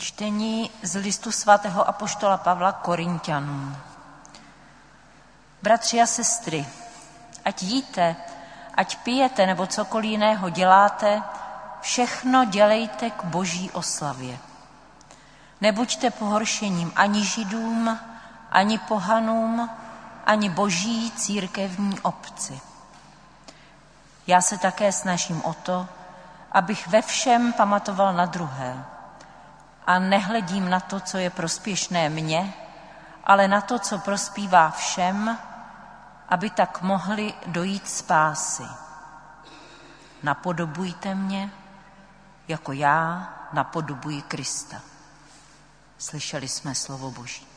Čtení z listu svatého apoštola Pavla Korinťanům. Bratři a sestry, ať jíte, ať pijete nebo cokoliv jiného děláte, všechno dělejte k Boží oslavě. Nebuďte pohoršením ani Židům, ani pohanům, ani Boží církevní obci. Já se také snažím o to, abych ve všem pamatoval na druhé a nehledím na to, co je prospěšné mně, ale na to, co prospívá všem, aby tak mohli dojít spásy. Napodobujte mě, jako já napodobuji Krista. Slyšeli jsme slovo Boží.